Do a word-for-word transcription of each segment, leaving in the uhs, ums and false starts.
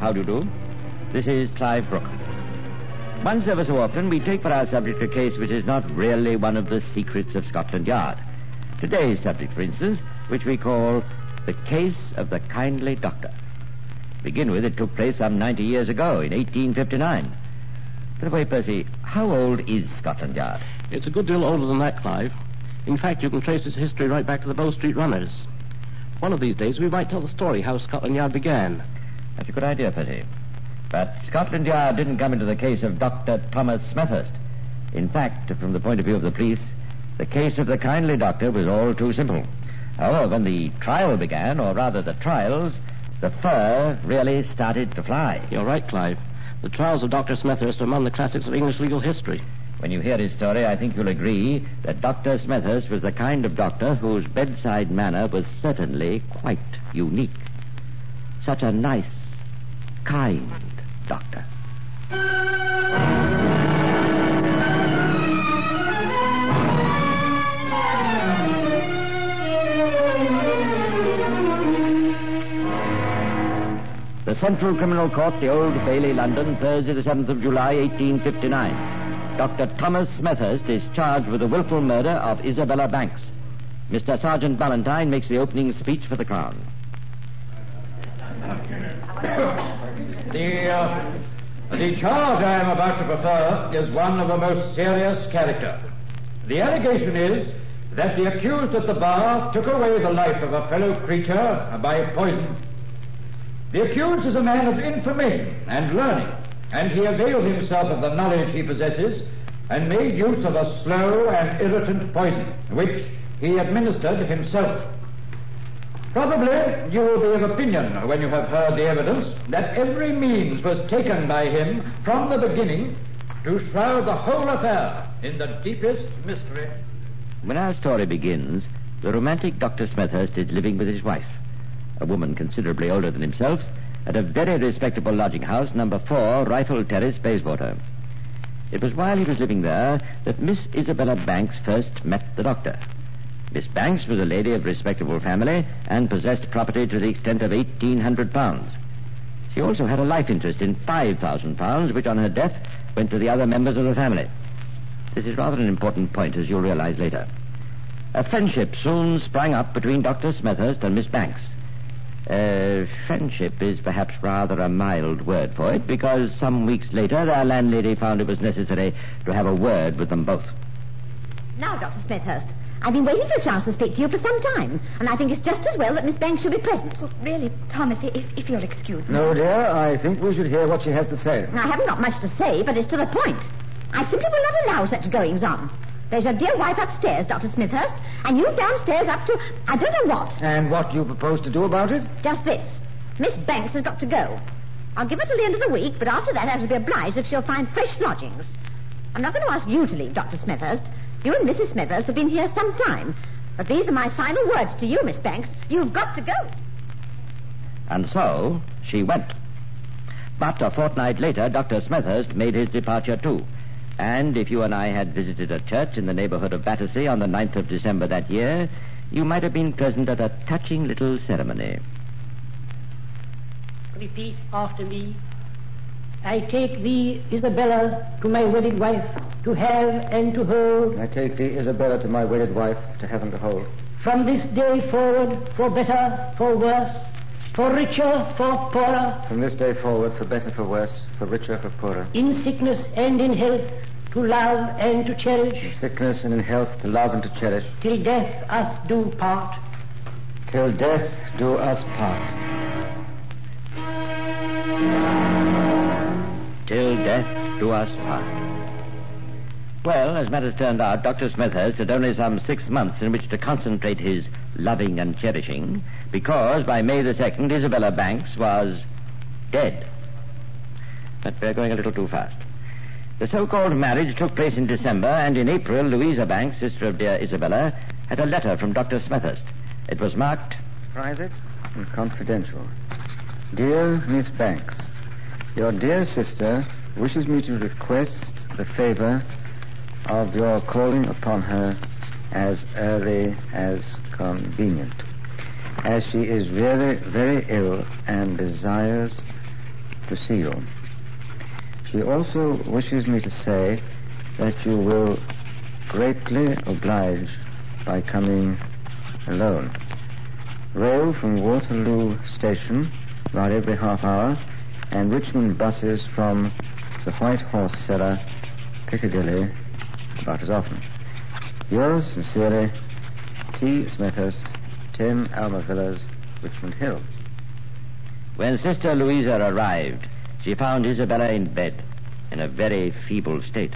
How do you do? This is Clive Brooke. Once ever so often, we take for our subject a case which is not really one of the secrets of Scotland Yard. Today's subject, for instance, which we call the case of the kindly doctor. To begin with, it took place some ninety years ago, in eighteen fifty-nine. By the way, Percy, how old is Scotland Yard? It's a good deal older than that, Clive. In fact, you can trace its history right back to the Bow Street Runners. One of these days, we might tell the story how Scotland Yard began. That's a good idea, Percy. But Scotland Yard didn't come into the case of Doctor Thomas Smethurst. In fact, from the point of view of the police, the case of the kindly doctor was all too simple. However, when the trial began, or rather the trials, the fur really started to fly. You're right, Clive. The trials of Doctor Smethurst are among the classics of English legal history. When you hear his story, I think you'll agree that Doctor Smethurst was the kind of doctor whose bedside manner was certainly quite unique. Such a nice, kind doctor. The Central Criminal Court, the Old Bailey, London, Thursday the seventh of July, eighteen fifty-nine. Doctor Thomas Smethurst is charged with the willful murder of Isabella Banks. Mister Sergeant Ballantyne makes the opening speech for the Crown. The, uh, the charge I am about to prefer is one of a most serious character. The allegation is that the accused at the bar took away the life of a fellow creature by poison. The accused is a man of information and learning, and he availed himself of the knowledge he possesses and made use of a slow and irritant poison, which he administered himself. Probably you will be of opinion, when you have heard the evidence, that every means was taken by him from the beginning to shroud the whole affair in the deepest mystery. When our story begins, the romantic Doctor Smethurst is living with his wife, a woman considerably older than himself, at a very respectable lodging house, number four, Rifle Terrace, Bayswater. It was while he was living there that Miss Isabella Banks first met the doctor. Miss Banks was a lady of respectable family and possessed property to the extent of eighteen hundred pounds. She also had a life interest in five thousand pounds, which on her death went to the other members of the family. This is rather an important point, as you'll realize later. A friendship soon sprang up between Doctor Smethurst and Miss Banks. Uh, friendship is perhaps rather a mild word for it, because some weeks later their landlady found it was necessary to have a word with them both. Now, Doctor Smethurst, I've been waiting for a chance to speak to you for some time, and I think it's just as well that Miss Banks should be present. Well, really, Thomas, if, if you'll excuse me. No, dear, I think we should hear what she has to say. I haven't got much to say, but it's to the point. I simply will not allow such goings-on. There's your dear wife upstairs, Doctor Smethurst, and you downstairs up to I don't know what. And what do you propose to do about it? Just this. Miss Banks has got to go. I'll give her till the end of the week, but after that I shall be obliged if she'll find fresh lodgings. I'm not going to ask you to leave, Doctor Smethurst. You and Missus Smethurst have been here some time. But these are my final words to you, Miss Banks. You've got to go. And so she went. But a fortnight later, Doctor Smethurst made his departure too. And if you and I had visited a church in the neighborhood of Battersea on the ninth of December that year, you might have been present at a touching little ceremony. Repeat after me. I take thee, Isabella, to my wedded wife, to have and to hold. I take thee, Isabella, to my wedded wife, to have and to hold. From this day forward, for better, for worse, for richer, for poorer. From this day forward, for better, for worse, for richer, for poorer. In sickness and in health, to love and to cherish. In sickness and in health, to love and to cherish. Till death us do part. Till death do us part. Till death do us part. Well, as matters turned out, Doctor Smethurst had only some six months in which to concentrate his loving and cherishing, because by May the second, Isabella Banks was dead. But we're going a little too fast. The so-called marriage took place in December, and in April, Louisa Banks, sister of dear Isabella, had a letter from Doctor Smethurst. It was marked private and confidential. Dear Miss Banks, your dear sister wishes me to request the favor of your calling upon her as early as convenient, as she is really very ill and desires to see you. She also wishes me to say that you will greatly oblige by coming alone. Rail from Waterloo Station about every half hour, and Richmond buses from the White Horse Cellar, Piccadilly, about as often. Yours sincerely, T. Smethurst, ten Alma Villas, Richmond Hill. When Sister Louisa arrived, she found Isabella in bed, in a very feeble state.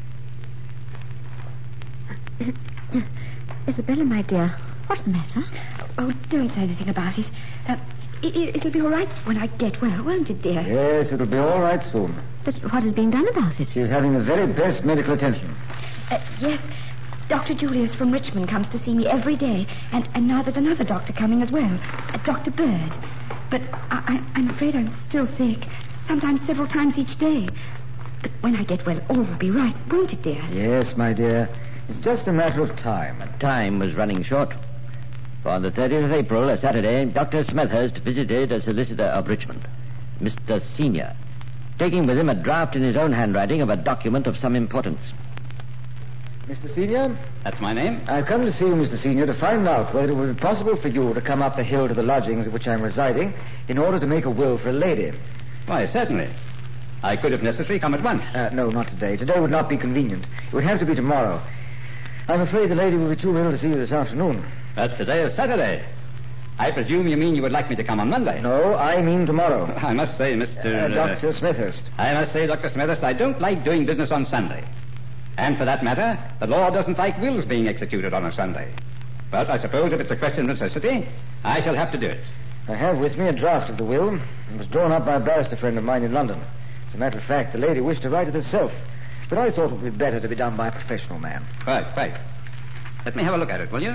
Isabella, my dear, what's the matter? Oh, don't say anything about it. Uh, it. It'll be all right when I get well, won't it, dear? Yes, it'll be all right soon. But what is being done about it? She's having the very best medical attention. Uh, yes, Doctor Julius from Richmond comes to see me every day, and, and now there's another doctor coming as well, uh, Doctor Bird. But I, I, I'm afraid I'm still sick, sometimes several times each day. But when I get well, all will be right, won't it, dear? Yes, my dear. It's just a matter of time. Time was running short. For on the thirtieth of April, a Saturday, Doctor Smethurst visited a solicitor of Richmond, Mister Senior, taking with him a draft in his own handwriting of a document of some importance. Mister Senior? That's my name. I've come to see you, Mister Senior, to find out whether it would be possible for you to come up the hill to the lodgings at which I'm residing in order to make a will for a lady. Why, certainly. I could, if necessary, come at once. Uh, no, not today. Today would not be convenient. It would have to be tomorrow. I'm afraid the lady will be too ill to see you this afternoon. But today is Saturday. I presume you mean you would like me to come on Monday? No, I mean tomorrow. I must say, Mister Uh, Doctor Uh, Smethurst. I must say, Doctor Smethurst, I don't like doing business on Sunday. And for that matter, the law doesn't like wills being executed on a Sunday. But I suppose if it's a question of necessity, I shall have to do it. I have with me a draft of the will. It was drawn up by a barrister friend of mine in London. As a matter of fact, the lady wished to write it herself. But I thought it would be better to be done by a professional man. Right, right. Let me have a look at it, will you?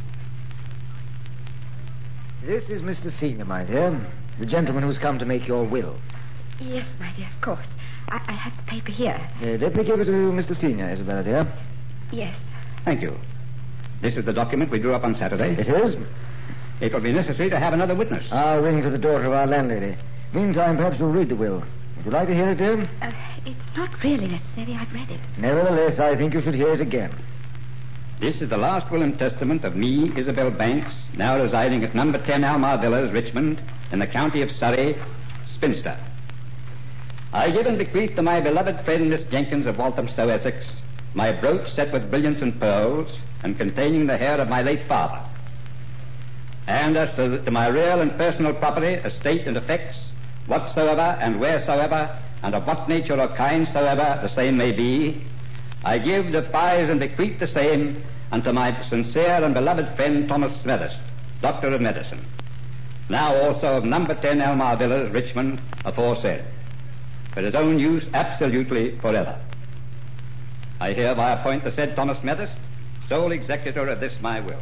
This is Mister Senior, my dear. The gentleman who's come to make your will. Yes, my dear, of course. I, I have the paper here. Uh, let me give it to Mister Senior, Isabella, dear. Yes. Thank you. This is the document we drew up on Saturday. It is? It will be necessary to have another witness. I'll ring for the daughter of our landlady. Meantime, perhaps you'll read the will. Would you like to hear it, dear? Uh, it's not really necessary. I've read it. Nevertheless, I think you should hear it again. This is the last will and testament of me, Isabel Banks, now residing at number ten Almar Villas, Richmond, in the county of Surrey, spinster. I give and bequeath to my beloved friend Miss Jenkins of Walthamstow, Essex, my brooch set with brilliants and pearls, and containing the hair of my late father. And as to, to my real and personal property, estate and effects, whatsoever and wheresoever, and of what nature or kind soever the same may be, I give, devise, and bequeath the same unto my sincere and beloved friend Thomas Smethurst, Doctor of Medicine, now also of number ten Almar Villas, Richmond, aforesaid, for his own use absolutely forever. I hereby appoint the said Thomas Smethurst sole executor of this my will.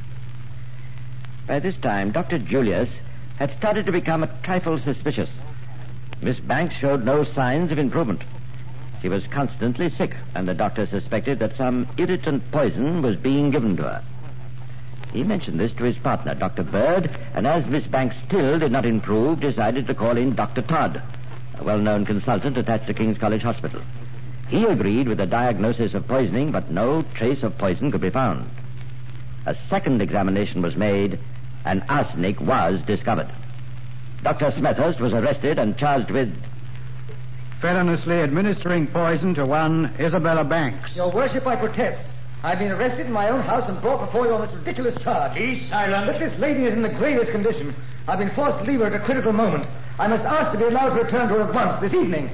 By this time, Doctor Julius had started to become a trifle suspicious. Miss Banks showed no signs of improvement. She was constantly sick, and the doctor suspected that some irritant poison was being given to her. He mentioned this to his partner, Doctor Bird, and as Miss Banks still did not improve, decided to call in Doctor Todd, a well-known consultant attached to King's College Hospital. He agreed with the diagnosis of poisoning, but no trace of poison could be found. A second examination was made, and arsenic was discovered. Doctor Smethurst was arrested and charged with feloniously administering poison to one Isabella Banks. Your worship, I protest. I've been arrested in my own house and brought before you on this ridiculous charge. Be silent. But this lady is in the gravest condition. I've been forced to leave her at a critical moment. I must ask to be allowed to return to her at once, this evening.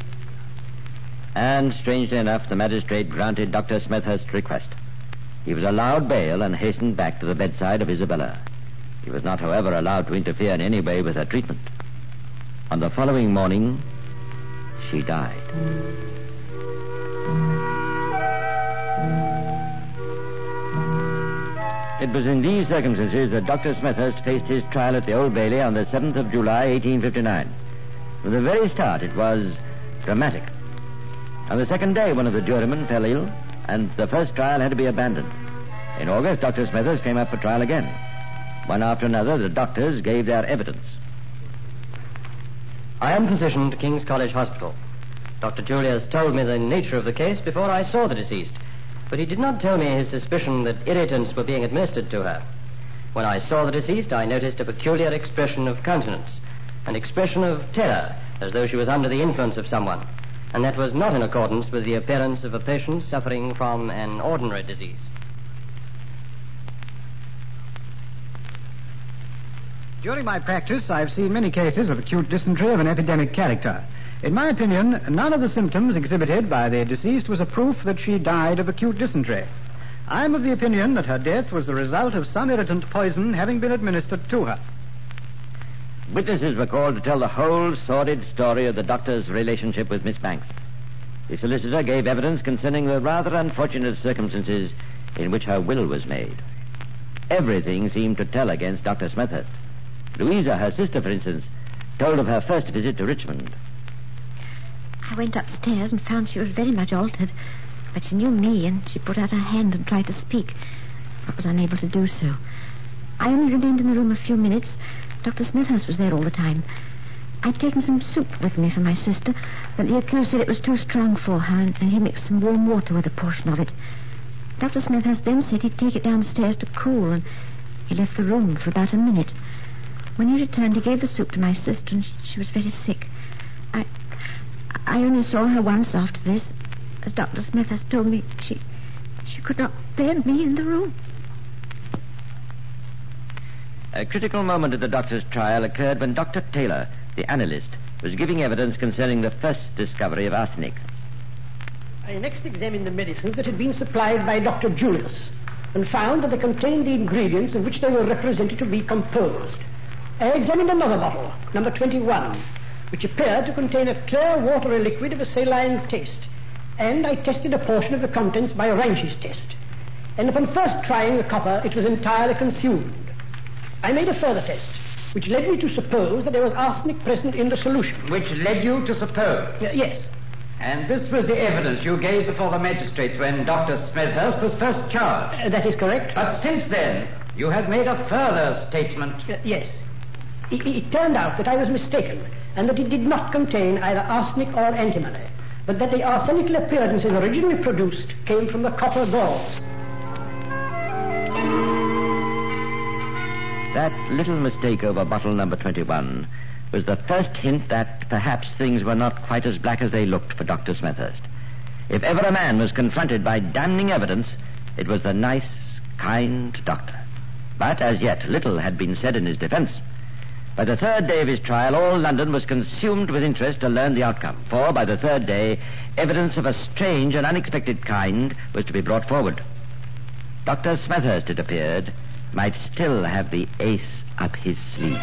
And, strangely enough, the magistrate granted Doctor Smethurst's request. He was allowed bail and hastened back to the bedside of Isabella. He was not, however, allowed to interfere in any way with her treatment. On the following morning, she died. It was in these circumstances that Doctor Smethurst faced his trial at the Old Bailey on the seventh of July, eighteen fifty-nine. From the very start, it was dramatic. On the second day, one of the jurymen fell ill, and the first trial had to be abandoned. In August, Doctor Smethurst came up for trial again. One after another, the doctors gave their evidence. I am physician to King's College Hospital. Doctor Julius told me the nature of the case before I saw the deceased, but he did not tell me his suspicion that irritants were being administered to her. When I saw the deceased, I noticed a peculiar expression of countenance, an expression of terror, as though she was under the influence of someone, and that was not in accordance with the appearance of a patient suffering from an ordinary disease. During my practice, I've seen many cases of acute dysentery of an epidemic character. In my opinion, none of the symptoms exhibited by the deceased was a proof that she died of acute dysentery. I'm of the opinion that her death was the result of some irritant poison having been administered to her. Witnesses were called to tell the whole sordid story of the doctor's relationship with Miss Banks. The solicitor gave evidence concerning the rather unfortunate circumstances in which her will was made. Everything seemed to tell against Doctor Smethurst. Louisa, her sister, for instance, told of her first visit to Richmond. I went upstairs and found she was very much altered, but she knew me and she put out her hand and tried to speak. I was unable to do so. I only remained in the room a few minutes. Doctor Smethurst was there all the time. I'd taken some soup with me for my sister, but the accused said it was too strong for her, and, and he mixed some warm water with a portion of it. Doctor Smethurst then said he'd take it downstairs to cool, and he left the room for about a minute. When he returned, he gave the soup to my sister, and she was very sick. I I only saw her once after this. As Doctor Smethurst told me, she she could not bear me in the room. A critical moment at the doctor's trial occurred when Doctor Taylor, the analyst, was giving evidence concerning the first discovery of arsenic. I next examined the medicines that had been supplied by Doctor Julius and found that they contained the ingredients in which they were represented to be composed. I examined another bottle, number twenty-one, which appeared to contain a clear watery liquid of a saline taste, and I tested a portion of the contents by a Reinsch's test. And upon first trying the copper, it was entirely consumed. I made a further test, which led me to suppose that there was arsenic present in the solution. Which led you to suppose? Uh, yes. And this was the evidence you gave before the magistrates when Doctor Smethurst was first charged? Uh, that is correct. But since then, you have made a further statement. Uh, yes. It, it turned out that I was mistaken, and that it did not contain either arsenic or antimony, but that the arsenical appearances originally produced came from the copper galls. That little mistake over bottle number twenty-one was the first hint that perhaps things were not quite as black as they looked for Doctor Smethurst. If ever a man was confronted by damning evidence, it was the nice, kind doctor. But as yet, little had been said in his defense. By the third day of his trial, all London was consumed with interest to learn the outcome, for by the third day, evidence of a strange and unexpected kind was to be brought forward. Doctor Smethurst, it appeared, might still have the ace up his sleeve.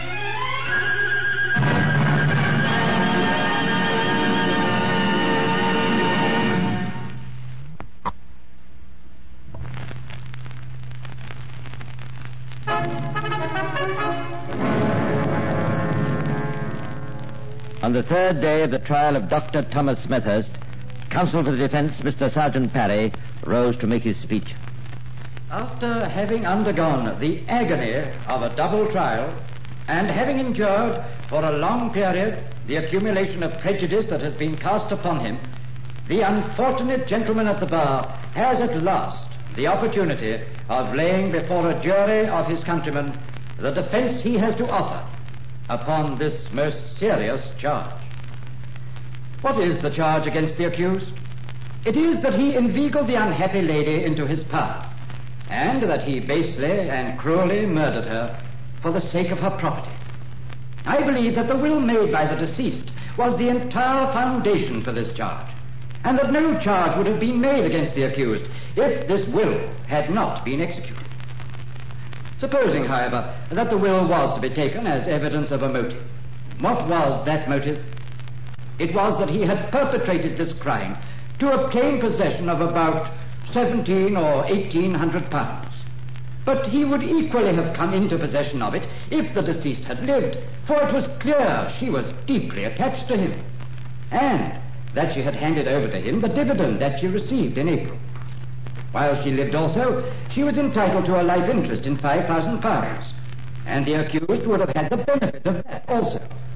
On the third day of the trial of Doctor Thomas Smethurst, counsel for the defense, Mister Sergeant Parry, rose to make his speech. After having undergone the agony of a double trial and having endured for a long period the accumulation of prejudice that has been cast upon him, the unfortunate gentleman at the bar has at last the opportunity of laying before a jury of his countrymen the defense he has to offer upon this most serious charge. What is the charge against the accused? It is that he inveigled the unhappy lady into his power, and that he basely and cruelly murdered her for the sake of her property. I believe that the will made by the deceased was the entire foundation for this charge, and that no charge would have been made against the accused if this will had not been executed. Supposing, however, that the will was to be taken as evidence of a motive, what was that motive? It was that he had perpetrated this crime to obtain possession of about seventeen or eighteen hundred pounds. But he would equally have come into possession of it if the deceased had lived, for it was clear she was deeply attached to him, and that she had handed over to him the dividend that she received in April. While she lived also, she was entitled to a life interest in five thousand pounds, and the accused would have had the benefit of that also.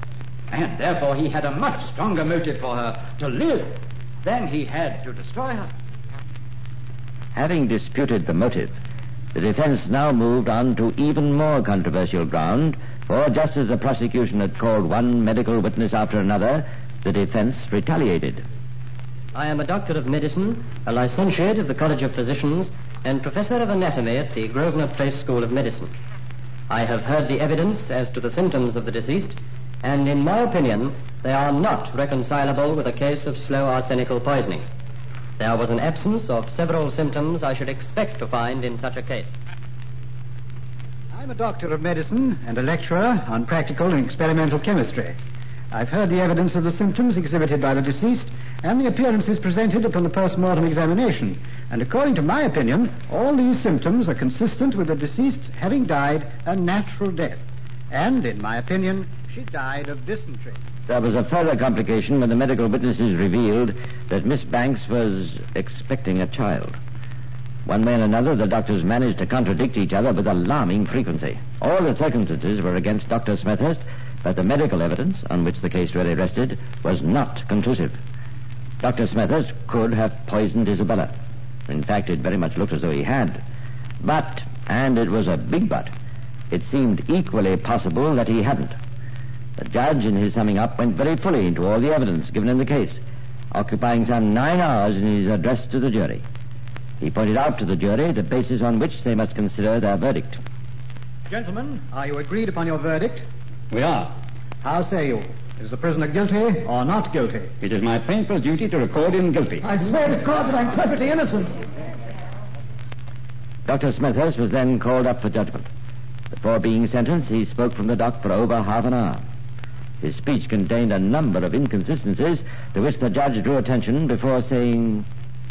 And therefore he had a much stronger motive for her to live than he had to destroy her. Having disputed the motive, the defense now moved on to even more controversial ground, for just as the prosecution had called one medical witness after another, the defense retaliated. I am a doctor of medicine, a licentiate of the College of Physicians, and professor of anatomy at the Grosvenor Place School of Medicine. I have heard the evidence as to the symptoms of the deceased, and in my opinion, they are not reconcilable with a case of slow arsenical poisoning. There was an absence of several symptoms I should expect to find in such a case. I'm a doctor of medicine and a lecturer on practical and experimental chemistry. I've heard the evidence of the symptoms exhibited by the deceased and the appearances presented upon the post-mortem examination. And according to my opinion, all these symptoms are consistent with the deceased having died a natural death. And, in my opinion, she died of dysentery. There was a further complication when the medical witnesses revealed that Miss Banks was expecting a child. One way and another, the doctors managed to contradict each other with alarming frequency. All the circumstances were against Doctor Smethurst, but the medical evidence on which the case really rested was not conclusive. Doctor Smethurst could have poisoned Isabella. In fact, it very much looked as though he had. But, and it was a big but, it seemed equally possible that he hadn't. The judge, in his summing up, went very fully into all the evidence given in the case, occupying some nine hours in his address to the jury. He pointed out to the jury the basis on which they must consider their verdict. Gentlemen, are you agreed upon your verdict? We are. How say you? Is the prisoner guilty or not guilty? It is my painful duty to record him guilty. I swear to God that I'm perfectly innocent. Doctor Smethurst was then called up for judgment. Before being sentenced, he spoke from the dock for over half an hour. His speech contained a number of inconsistencies to which the judge drew attention before saying,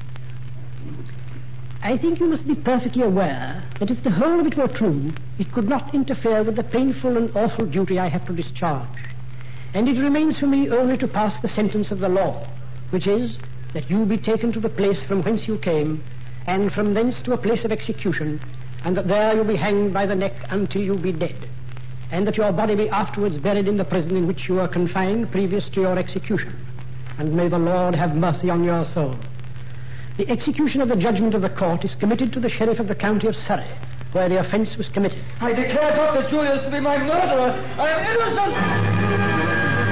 I think you must be perfectly aware that if the whole of it were true, it could not interfere with the painful and awful duty I have to discharge. And it remains for me only to pass the sentence of the law, which is that you be taken to the place from whence you came, and from thence to a place of execution, and that there you be hanged by the neck until you be dead, and that your body be afterwards buried in the prison in which you were confined previous to your execution. And may the Lord have mercy on your soul. The execution of the judgment of the court is committed to the sheriff of the county of Surrey, where the offence was committed. I declare Doctor Julius to be my murderer. I am innocent.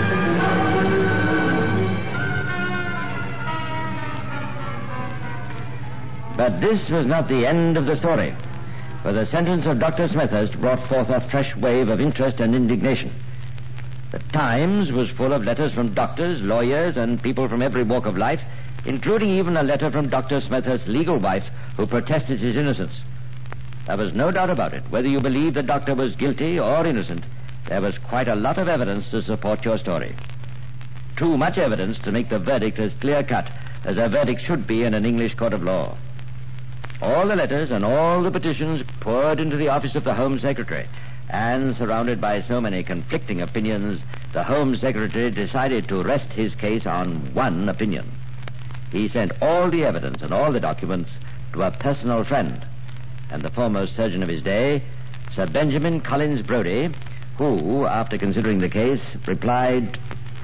But this was not the end of the story, for the sentence of Doctor Smethurst brought forth a fresh wave of interest and indignation. The Times was full of letters from doctors, lawyers, and people from every walk of life, including even a letter from Doctor Smethurst's legal wife, who protested his innocence. There was no doubt about it. Whether you believed the doctor was guilty or innocent, there was quite a lot of evidence to support your story. Too much evidence to make the verdict as clear-cut as a verdict should be in an English court of law. All the letters and all the petitions poured into the office of the Home Secretary, and surrounded by so many conflicting opinions, the Home Secretary decided to rest his case on one opinion. He sent all the evidence and all the documents to a personal friend, and the foremost surgeon of his day, Sir Benjamin Collins Brodie, who, after considering the case, replied,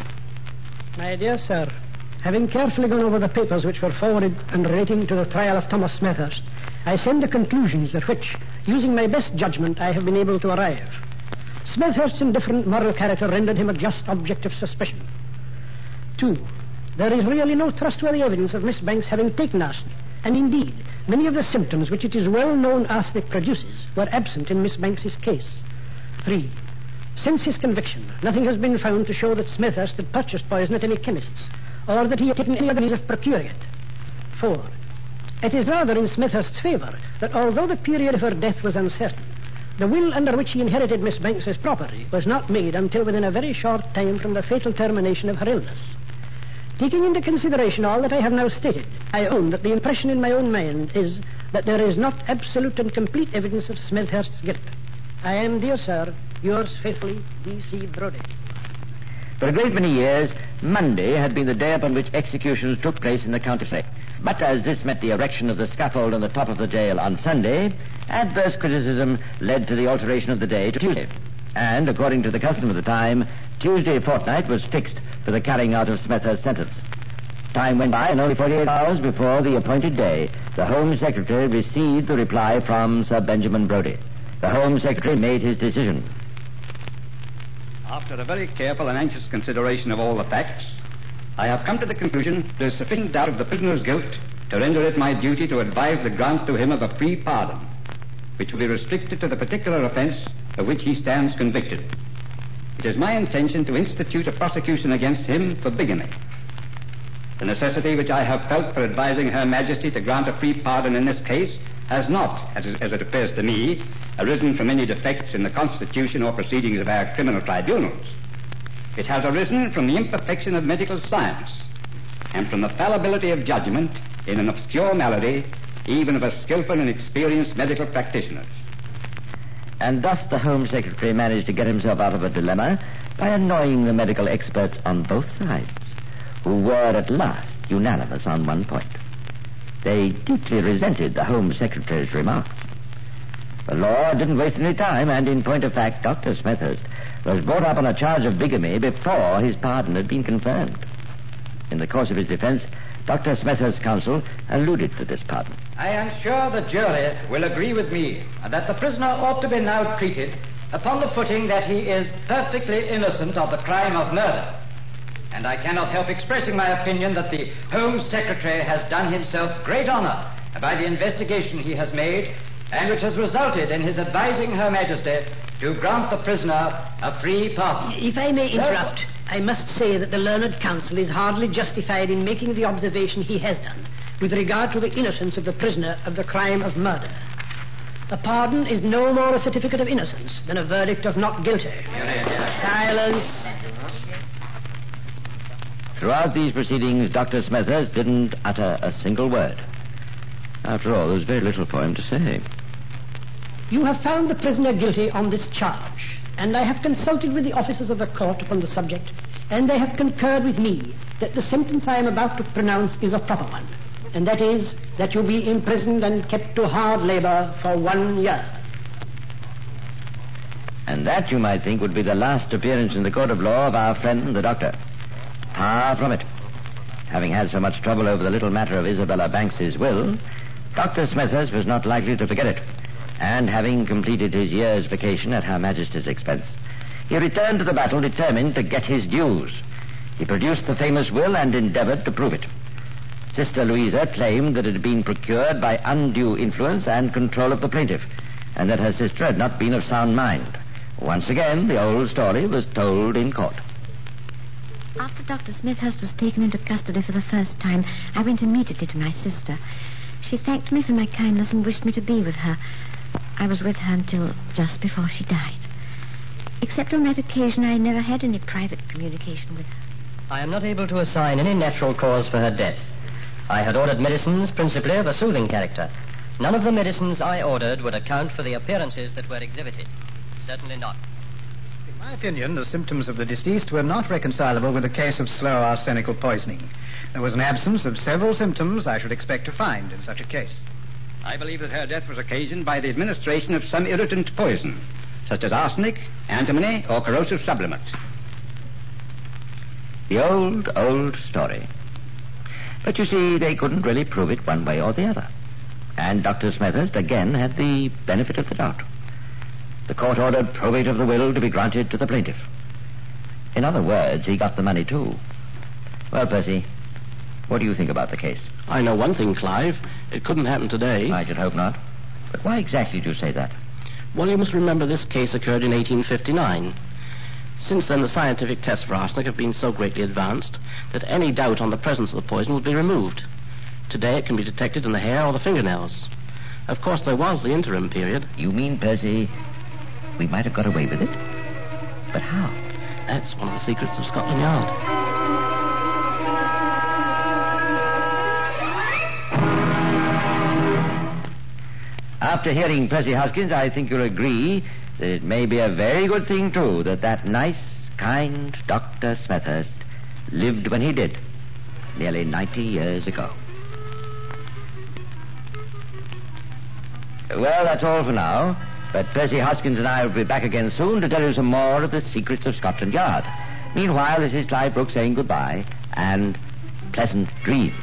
My dear sir, having carefully gone over the papers which were forwarded and relating to the trial of Thomas Smethurst, I send the conclusions at which, using my best judgment, I have been able to arrive. Smethurst's indifferent moral character rendered him a just object of suspicion. Two, there is really no trustworthy evidence of Miss Banks having taken arsenic, and indeed, many of the symptoms which it is well known arsenic produces were absent in Miss Banks's case. Three, since his conviction, nothing has been found to show that Smethurst had purchased poison at any chemist's, or that he had taken any other means of procuring it. Four, it is rather in Smethurst's favour that although the period of her death was uncertain, the will under which he inherited Miss Banks's property was not made until within a very short time from the fatal termination of her illness. Taking into consideration all that I have now stated, I own that the impression in my own mind is that there is not absolute and complete evidence of Smethurst's guilt. I am, dear sir, yours faithfully, B C Brodie. For a great many years, Monday had been the day upon which executions took place in the county fair. But as this meant the erection of the scaffold on the top of the jail on Sunday, adverse criticism led to the alteration of the day to Tuesday. And, according to the custom of the time, Tuesday fortnight was fixed for the carrying out of Smethurst's sentence. Time went by, and only forty-eight hours before the appointed day, the Home Secretary received the reply from Sir Benjamin Brodie. The Home Secretary made his decision. After a very careful and anxious consideration of all the facts, I have come to the conclusion there is sufficient doubt of the prisoner's guilt to render it my duty to advise the grant to him of a free pardon, which will be restricted to the particular offence of which he stands convicted. It is my intention to institute a prosecution against him for bigamy. The necessity which I have felt for advising Her Majesty to grant a free pardon in this case has not, as, as it appears to me, arisen from any defects in the constitution or proceedings of our criminal tribunals. It has arisen from the imperfection of medical science and from the fallibility of judgment in an obscure malady, even of a skillful and experienced medical practitioners. And thus the Home Secretary managed to get himself out of a dilemma by annoying the medical experts on both sides, who were at last unanimous on one point. They deeply resented the Home Secretary's remarks. The law didn't waste any time, and in point of fact, Doctor Smethurst was brought up on a charge of bigamy before his pardon had been confirmed. In the course of his defense, Doctor Smethurst's counsel alluded to this pardon. I am sure the jury will agree with me that the prisoner ought to be now treated upon the footing that he is perfectly innocent of the crime of murder. And I cannot help expressing my opinion that the Home Secretary has done himself great honor by the investigation he has made, and which has resulted in his advising Her Majesty to grant the prisoner a free pardon. If I may interrupt, I must say that the learned counsel is hardly justified in making the observation he has done with regard to the innocence of the prisoner of the crime of murder. A pardon is no more a certificate of innocence than a verdict of not guilty. Silence. Throughout these proceedings, Doctor Smethurst didn't utter a single word. After all, there was very little for him to say. You have found the prisoner guilty on this charge, and I have consulted with the officers of the court upon the subject, and they have concurred with me that the sentence I am about to pronounce is a proper one, and that is that you be imprisoned and kept to hard labor for one year. And that, you might think, would be the last appearance in the court of law of our friend, the doctor. Far from it. Having had so much trouble over the little matter of Isabella Banks's will, Doctor Smethurst was not likely to forget it. And having completed his year's vacation at Her Majesty's expense, he returned to the battle determined to get his dues. He produced the famous will and endeavored to prove it. Sister Louisa claimed that it had been procured by undue influence and control of the plaintiff, and that her sister had not been of sound mind. Once again, the old story was told in court. After Doctor Smethurst was taken into custody for the first time, I went immediately to my sister. She thanked me for my kindness and wished me to be with her. I was with her until just before she died. Except on that occasion, I never had any private communication with her. I am not able to assign any natural cause for her death. I had ordered medicines principally of a soothing character. None of the medicines I ordered would account for the appearances that were exhibited. Certainly not. In my opinion, the symptoms of the deceased were not reconcilable with a case of slow arsenical poisoning. There was an absence of several symptoms I should expect to find in such a case. I believe that her death was occasioned by the administration of some irritant poison, such as arsenic, antimony, or corrosive sublimate. The old, old story. But you see, they couldn't really prove it one way or the other. And Doctor Smethurst again had the benefit of the doubt. The court ordered probate of the will to be granted to the plaintiff. In other words, he got the money too. Well, Percy, what do you think about the case? I know one thing, Clive. It couldn't happen today. I should hope not. But why exactly do you say that? Well, you must remember this case occurred in eighteen fifty-nine. Since then, the scientific tests for arsenic have been so greatly advanced that any doubt on the presence of the poison will be removed. Today, it can be detected in the hair or the fingernails. Of course, there was the interim period. You mean, Percy, we might have got away with it? But how? That's one of the secrets of Scotland Yard. After hearing Percy Hoskins, I think you'll agree that it may be a very good thing, too, that that nice, kind Doctor Smethurst lived when he did, nearly ninety years ago. Well, that's all for now. But Percy Hoskins and I will be back again soon to tell you some more of the secrets of Scotland Yard. Meanwhile, this is Clive Brooks saying goodbye and pleasant dreams.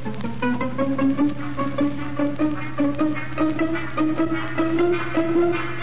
Thank you.